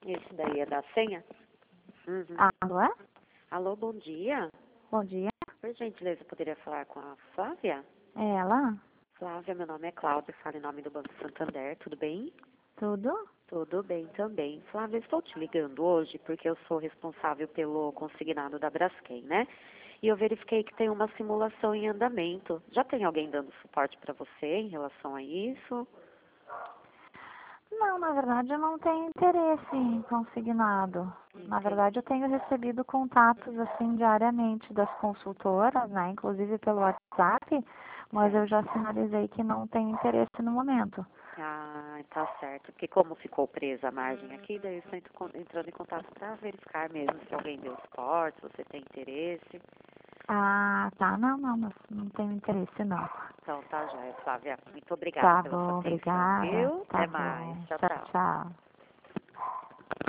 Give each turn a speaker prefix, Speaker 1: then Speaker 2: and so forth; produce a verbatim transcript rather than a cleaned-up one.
Speaker 1: Esse daí é da senha? Uhum.
Speaker 2: Alô?
Speaker 1: Alô, bom dia.
Speaker 2: Bom dia.
Speaker 1: Por gentileza, eu poderia falar com a Flávia?
Speaker 2: É ela?
Speaker 1: Flávia, meu nome é Cláudia, falo em nome do Banco Santander, tudo bem?
Speaker 2: Tudo?
Speaker 1: Tudo bem também. Flávia, estou te ligando hoje porque eu sou responsável pelo consignado da Braskem, né? E eu verifiquei que tem uma simulação em andamento. Já tem alguém dando suporte para você em relação a isso?
Speaker 2: Não, na verdade eu não tenho interesse em consignado. Na verdade eu tenho recebido contatos assim diariamente das consultoras, né? Inclusive pelo WhatsApp, mas eu já sinalizei que não tenho interesse no momento.
Speaker 1: Ah, tá certo. Porque como ficou presa a margem aqui, daí eu estou entro- con- entrando em contato para verificar mesmo se alguém deu suporte, se você tem interesse.
Speaker 2: Ah, tá. Não, não, não, não tenho interesse não.
Speaker 1: Então tá, joia, Flávia. Muito obrigada
Speaker 2: Tá
Speaker 1: pela sua
Speaker 2: bom,
Speaker 1: atenção,
Speaker 2: obrigada.
Speaker 1: viu?
Speaker 2: Tá
Speaker 1: Até mais.
Speaker 2: bom.
Speaker 1: Tchau,
Speaker 2: Tchau,
Speaker 1: tchau.
Speaker 2: tchau.